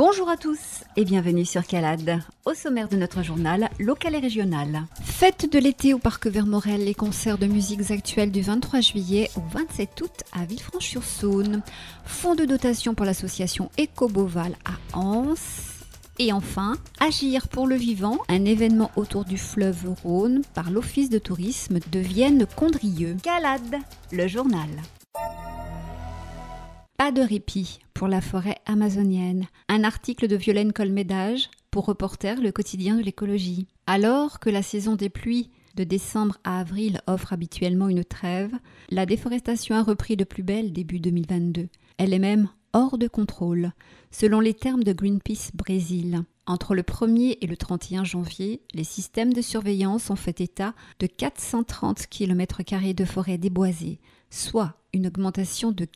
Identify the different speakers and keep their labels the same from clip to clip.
Speaker 1: Bonjour à tous et bienvenue sur Calade. Au sommaire de notre journal local et régional. Fête de l'été au Parc Vermorel, les concerts de musiques actuelles du 23 juillet au 27 août à Villefranche-sur-Saône. Fonds de dotation pour l'association Eco-Beauval à Anse. Et enfin, Agir pour le vivant, un événement autour du fleuve Rhône par l'Office de tourisme de Vienne-Condrieu. Calade, le journal. Pas de répit pour la forêt amazonienne. Un article de Violaine Colmédage pour Reporter, le quotidien de l'écologie. Alors que la saison des pluies de décembre à avril offre habituellement une trêve, la déforestation a repris de plus belle début 2022. Elle est même hors de contrôle, selon les termes de Greenpeace Brésil. Entre le 1er et le 31 janvier, les systèmes de surveillance ont fait état de 430 km² de forêt déboisée, soit une augmentation de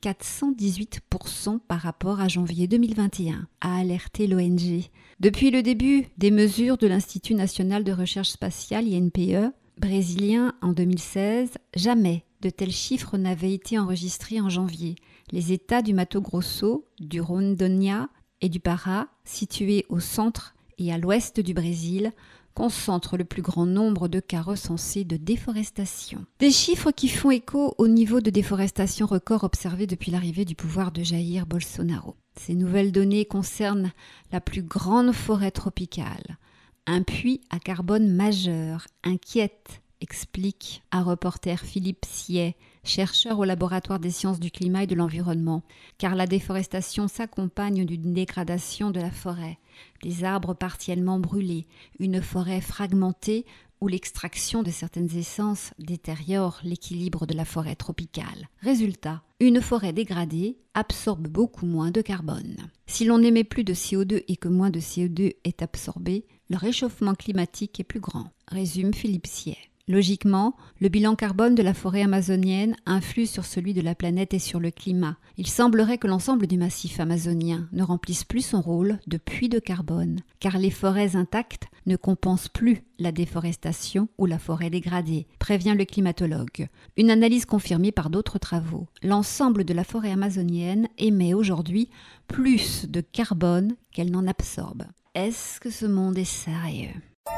Speaker 1: 418% par rapport à janvier 2021, a alerté l'ONG. Depuis le début des mesures de l'Institut national de recherche spatiale INPE, brésilien en 2016, jamais de tels chiffres n'avaient été enregistrés en janvier. Les États du Mato Grosso, du Rondônia et du Pará, situés au centre et à l'ouest du Brésil, concentrent le plus grand nombre de cas recensés de déforestation. Des chiffres qui font écho au niveau de déforestation record observé depuis l'arrivée du pouvoir de Jair Bolsonaro. Ces nouvelles données concernent la plus grande forêt tropicale. Un puits à carbone majeur inquiète, explique un reporter Philippe Siet, chercheur au laboratoire des sciences du climat et de l'environnement, car la déforestation s'accompagne d'une dégradation de la forêt, des arbres partiellement brûlés, une forêt fragmentée où l'extraction de certaines essences détériore l'équilibre de la forêt tropicale. Résultat, une forêt dégradée absorbe beaucoup moins de carbone. Si l'on n'émet plus de CO2 et que moins de CO2 est absorbé, le réchauffement climatique est plus grand, résume Philippe Siet. Logiquement, le bilan carbone de la forêt amazonienne influe sur celui de la planète et sur le climat. Il semblerait que l'ensemble du massif amazonien ne remplisse plus son rôle de puits de carbone, car les forêts intactes ne compensent plus la déforestation ou la forêt dégradée, prévient le climatologue. Une analyse confirmée par d'autres travaux. L'ensemble de la forêt amazonienne émet aujourd'hui plus de carbone qu'elle n'en absorbe. Est-ce que ce monde est sérieux ?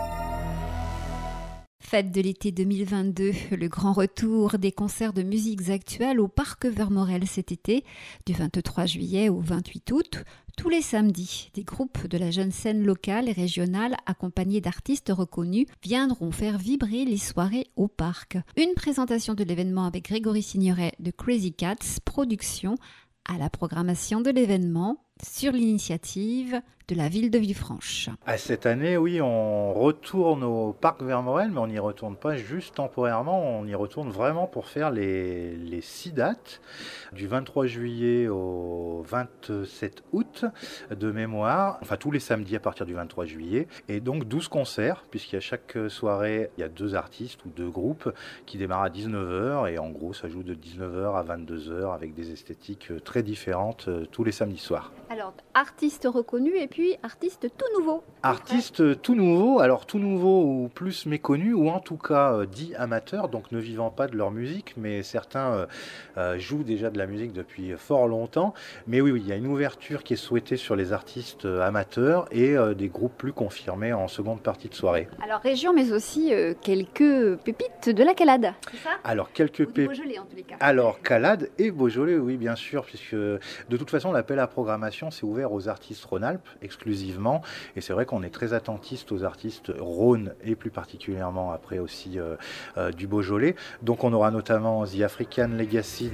Speaker 1: Fête de l'été 2022, le grand retour des concerts de musiques actuelles au Parc Vermorel cet été, du 23 juillet au 28 août, tous les samedis. Des groupes de la jeune scène locale et régionale, accompagnés d'artistes reconnus, viendront faire vibrer les soirées au parc. Une présentation de l'événement avec Grégory Signeret de Crazy Cats Productions à la programmation de l'événement sur l'initiative de la ville de Villefranche.
Speaker 2: Cette année, oui, on retourne au Parc Vermorel, mais on n'y retourne pas juste temporairement, on y retourne vraiment pour faire les 6 dates, du 23 juillet au 27 août de mémoire, enfin tous les samedis à partir du 23 juillet, et donc 12 concerts, puisqu'à chaque soirée, il y a 2 artistes ou 2 groupes qui démarrent à 19h, et en gros, ça joue de 19h à 22h avec des esthétiques très différentes tous les samedis soirs.
Speaker 1: Alors, artistes reconnus et puis artistes tout nouveaux.
Speaker 2: Artistes tout nouveaux, alors tout nouveaux ou plus méconnus, ou en tout cas dits amateurs, donc ne vivant pas de leur musique, mais certains jouent déjà de la musique depuis fort longtemps. Mais oui, il y a une ouverture qui est souhaitée sur les artistes amateurs et des groupes plus confirmés en seconde partie de soirée.
Speaker 1: Alors, région, mais aussi quelques pépites de la Calade, c'est ça ?
Speaker 2: Alors, quelques pépites.
Speaker 1: Beaujolais en tous les cas.
Speaker 2: Alors, Calade et Beaujolais, oui, bien sûr, puisque de toute façon, l'appel à programmation, c'est ouvert aux artistes Rhône-Alpes exclusivement, et c'est vrai qu'on est très attentiste aux artistes Rhône et plus particulièrement après aussi du Beaujolais. Donc on aura notamment The African Legacy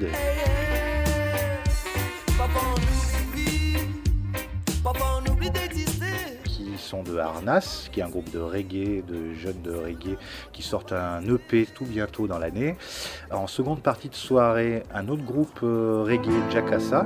Speaker 2: qui sont de Harnas, qui est un groupe de reggae, de jeunes de reggae qui sortent un EP tout bientôt dans l'année. En seconde partie de soirée, un autre groupe reggae, Jakassa.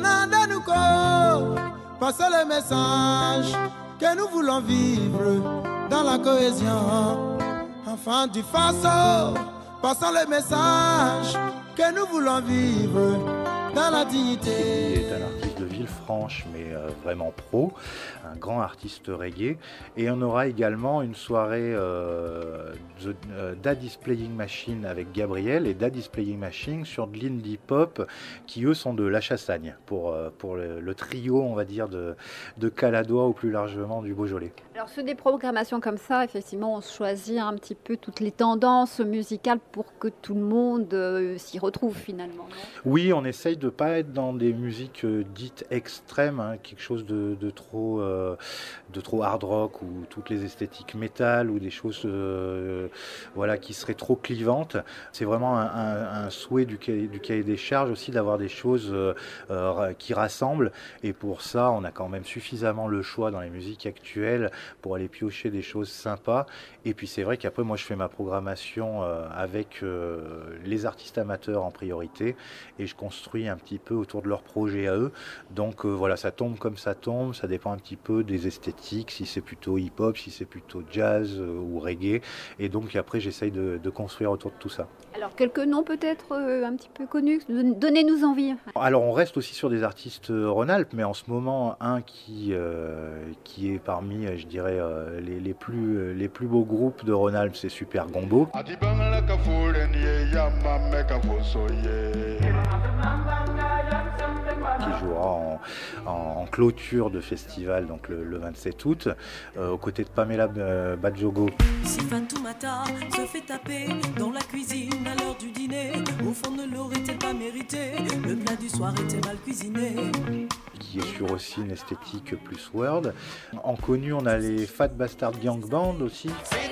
Speaker 3: Passez le message que nous voulons vivre dans la cohésion. Enfants du Faso, passons le message que nous voulons vivre dans la dignité.
Speaker 2: Il est un artiste de ville Villefranche, mais vraiment pro, un grand artiste reggae. Et on aura également une soirée Daddy's Playing Machine avec Gabriel et Daddy's Playing Machine sur de l'indie pop qui eux sont de La Chassagne pour le trio, on va dire, de Caladois ou plus largement du Beaujolais.
Speaker 1: Alors sur des programmations comme ça, effectivement, on choisit un petit peu toutes les tendances musicales pour que tout le monde s'y retrouve finalement. Non ?
Speaker 2: Oui, on essaye de ne pas être dans des musiques dites extrêmes, hein, quelque chose de trop hard rock ou toutes les esthétiques métal ou des choses qui seraient trop clivantes. C'est vraiment un souhait du cahier des charges aussi d'avoir des choses qui rassemblent, et pour ça on a quand même suffisamment le choix dans les musiques actuelles pour aller piocher des choses sympas. Et puis c'est vrai qu'après moi je fais ma programmation avec les artistes amateurs en priorité, et je construis un petit peu autour de leurs projets à eux. Donc ça tombe comme ça tombe, ça dépend un petit peu des esthétiques, si c'est plutôt hip-hop, si c'est plutôt jazz ou reggae, et donc après j'essaye de construire autour de tout ça.
Speaker 1: Alors quelques noms peut-être un petit peu connus, donnez-nous envie.
Speaker 2: Alors on reste aussi sur des artistes Rhône-Alpes, mais en ce moment un qui est parmi, je dirais, les plus beaux groupes de Rhône-Alpes, c'est Super Gombo, qui jouera en clôture de festival, donc le 27 août, aux côtés de Pamela Badjogo.
Speaker 4: Si Fatoumata se fait taper dans la cuisine à l'heure du dîner, au fond ne l'aurait-elle pas mérité? Le plat du soir était mal cuisiné.
Speaker 2: Qui est sur aussi une esthétique plus world. En connu, on a les Fat Bastard Gang Band aussi.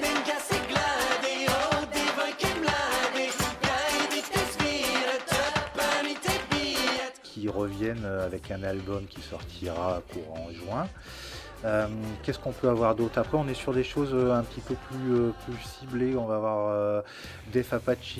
Speaker 2: Qui reviennent avec un album qui sortira courant juin. Qu'est-ce qu'on peut avoir d'autre? Après, on est sur des choses un petit peu plus ciblées. On va avoir Def Apache,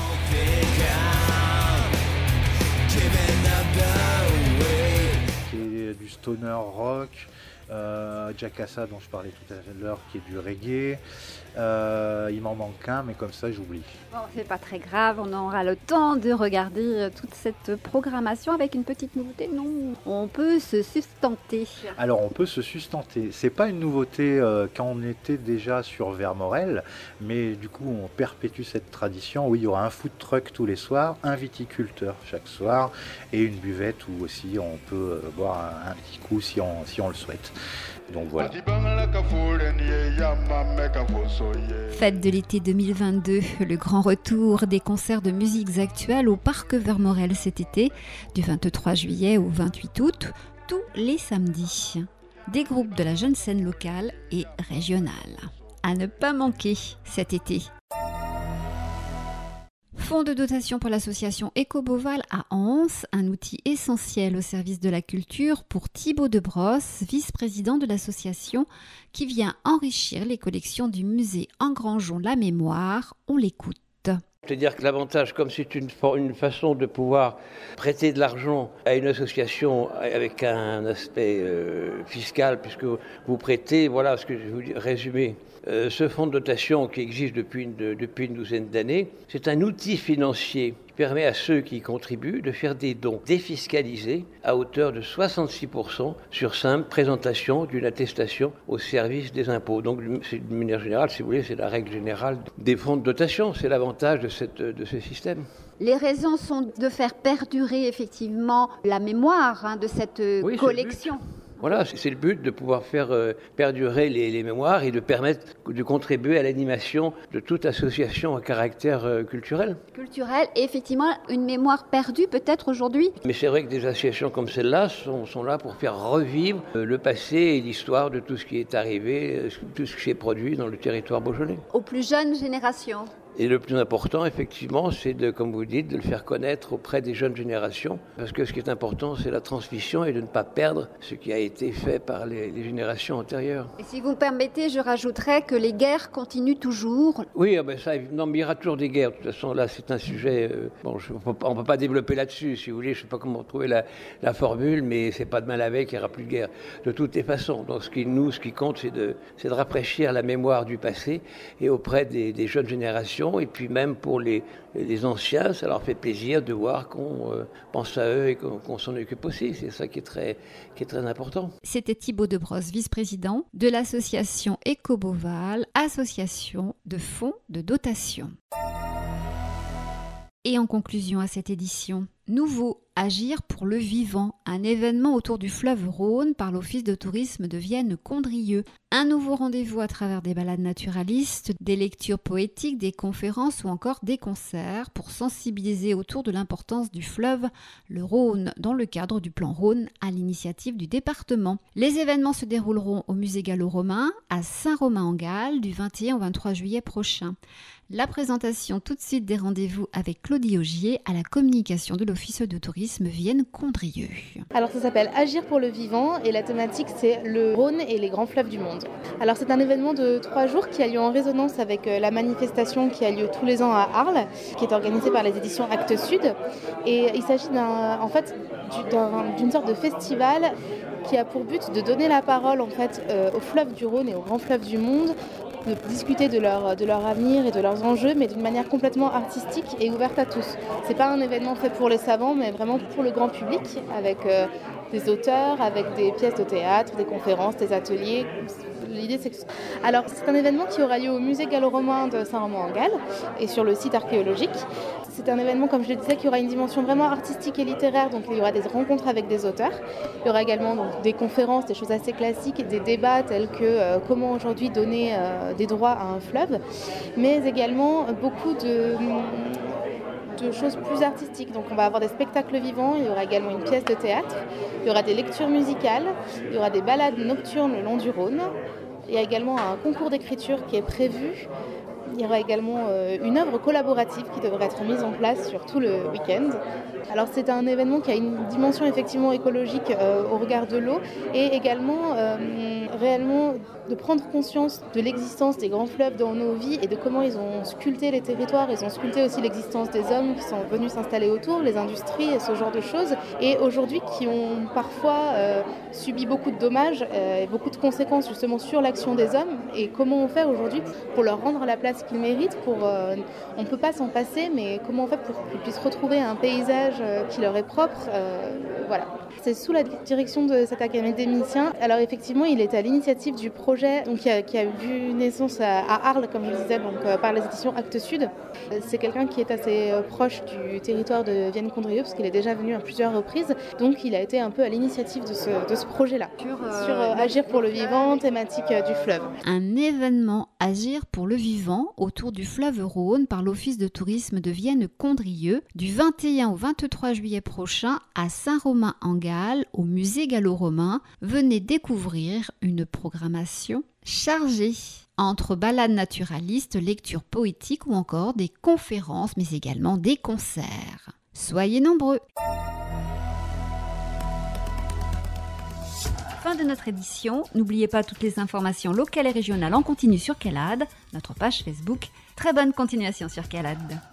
Speaker 2: qui est du stoner rock. Jakassa, dont je parlais tout à l'heure, qui est du reggae. Il m'en manque un, mais comme ça j'oublie.
Speaker 1: Bon, c'est pas très grave, on aura le temps de regarder toute cette programmation avec une petite nouveauté. Non, on peut se sustenter.
Speaker 2: Alors on peut se sustenter. C'est pas une nouveauté quand on était déjà sur Vermorel, mais du coup on perpétue cette tradition. Oui, il y aura un food truck tous les soirs, un viticulteur chaque soir et une buvette où aussi on peut boire un petit coup si on le souhaite. Donc voilà.
Speaker 1: Fête de l'été 2022, le grand retour des concerts de musiques actuelles au Parc Vermorel cet été, du 23 juillet au 28 août, tous les samedis. Des groupes de la jeune scène locale et régionale. À ne pas manquer cet été. Fonds de dotation pour l'association Ecoboval à Anse, un outil essentiel au service de la culture pour Thibaut Debrosse, vice-président de l'association, qui vient enrichir les collections du musée Engrangeons la Mémoire. On l'écoute.
Speaker 5: C'est-à-dire que l'avantage, comme c'est une façon de pouvoir prêter de l'argent à une association avec un aspect fiscal, puisque vous prêtez, voilà ce que je vais vous résumer. Ce fonds de dotation qui existe depuis une douzaine d'années, c'est un outil financier qui permet à ceux qui y contribuent de faire des dons défiscalisés à hauteur de 66% sur simple présentation d'une attestation au service des impôts. Donc, d'une manière générale, si vous voulez, c'est la règle générale des fonds de dotation. C'est l'avantage de ce système.
Speaker 1: Les raisons sont de faire perdurer effectivement la mémoire de cette collection.
Speaker 5: Voilà, c'est le but de pouvoir faire perdurer les mémoires et de permettre de contribuer à l'animation de toute association à caractère culturel.
Speaker 1: Culturel et effectivement une mémoire perdue peut-être aujourd'hui.
Speaker 5: Mais c'est vrai que des associations comme celle-là sont là pour faire revivre le passé et l'histoire de tout ce qui est arrivé, tout ce qui s'est produit dans le territoire beaujolais.
Speaker 1: Aux plus jeunes générations.
Speaker 5: Et le plus important, effectivement, c'est comme vous dites, de le faire connaître auprès des jeunes générations. Parce que ce qui est important, c'est la transmission et de ne pas perdre ce qui a été fait par les générations antérieures.
Speaker 1: Et si vous me permettez, je rajouterais que les guerres continuent toujours.
Speaker 5: Oui, mais il y aura toujours des guerres. De toute façon, là, c'est un sujet... on ne peut pas développer là-dessus, si vous voulez. Je ne sais pas comment trouver la formule, mais c'est pas demain la veille qu'il n'y aura plus de guerre. De toutes les façons. Donc, ce qui compte, c'est de rafraîchir la mémoire du passé et auprès des jeunes générations générations, et puis même pour les anciens, ça leur fait plaisir de voir qu'on pense à eux et qu'on s'en occupe aussi. C'est ça qui est très important.
Speaker 1: C'était Thibaut Debrosse, vice-président de l'association Éco-Beauval, association de fonds de dotation. Et en conclusion à cette édition, nouveau Agir pour le vivant, un événement autour du fleuve Rhône par l'Office de tourisme de Vienne-Condrieu. Un nouveau rendez-vous à travers des balades naturalistes, des lectures poétiques, des conférences ou encore des concerts pour sensibiliser autour de l'importance du fleuve, le Rhône, dans le cadre du plan Rhône à l'initiative du département. Les événements se dérouleront au musée gallo-romain à Saint-Romain-en-Galles du 21 au 23 juillet prochain. La présentation tout de suite des rendez-vous avec Claudie Augier à la communication de l'Office de tourisme Vienne-Condrieu.
Speaker 6: Alors ça s'appelle Agir pour le vivant et la thématique c'est le Rhône et les grands fleuves du monde. Alors c'est un événement de 3 jours qui a lieu en résonance avec la manifestation qui a lieu tous les ans à Arles, qui est organisée par les éditions Actes Sud. Et il s'agit d'une sorte de festival qui a pour but de donner la parole en fait aux fleuves du Rhône et aux grands fleuves du monde, de discuter de leur avenir et de leurs enjeux, mais d'une manière complètement artistique et ouverte à tous. C'est pas un événement fait pour les savants, mais vraiment pour le grand public, avec des auteurs, avec des pièces de théâtre, des conférences, des ateliers. L'idée, Alors, c'est un événement qui aura lieu au musée gallo-romain de Saint-Romain-en-Galles et sur le site archéologique. C'est un événement, comme je le disais, qui aura une dimension vraiment artistique et littéraire, donc il y aura des rencontres avec des auteurs. Il y aura également donc, des conférences, des choses assez classiques, et des débats tels que comment aujourd'hui donner des droits à un fleuve, mais également beaucoup de choses plus artistiques. Donc on va avoir des spectacles vivants, il y aura également une pièce de théâtre, il y aura des lectures musicales, il y aura des balades nocturnes le long du Rhône. Il y a également un concours d'écriture qui est prévu. Il y aura également une œuvre collaborative qui devrait être mise en place sur tout le week-end. Alors c'est un événement qui a une dimension effectivement écologique au regard de l'eau et également réellement de prendre conscience de l'existence des grands fleuves dans nos vies et de comment ils ont sculpté les territoires, ils ont sculpté aussi l'existence des hommes qui sont venus s'installer autour, les industries et ce genre de choses, et aujourd'hui qui ont parfois subi beaucoup de dommages et beaucoup de conséquences justement sur l'action des hommes, et comment on fait aujourd'hui pour leur rendre la place qu'ils méritent, on ne peut pas s'en passer, mais comment on fait pour qu'ils puissent retrouver un paysage qui leur est propre, voilà. C'est sous la direction de cet académicien. Alors effectivement, il est à l'initiative du projet donc, qui a vu naissance à Arles, comme je le disais, donc, par les éditions Actes Sud. C'est quelqu'un qui est assez proche du territoire de Vienne-Condrieu, parce qu'il est déjà venu à plusieurs reprises. Donc il a été un peu à l'initiative de ce projet-là, sur Agir pour le vivant, thématique du fleuve.
Speaker 1: Un événement Agir pour le vivant autour du fleuve Rhône par l'Office de tourisme de Vienne-Condrieu du 21 au 23 juillet prochain à Saint-Romain-en-Galles au musée gallo-romain. Venez découvrir une programmation chargée entre balades naturalistes, lectures poétiques ou encore des conférences, mais également des concerts. Soyez nombreux! Fin de notre édition. N'oubliez pas toutes les informations locales et régionales en continu sur CALAD, notre page Facebook. Très bonne continuation sur CALAD.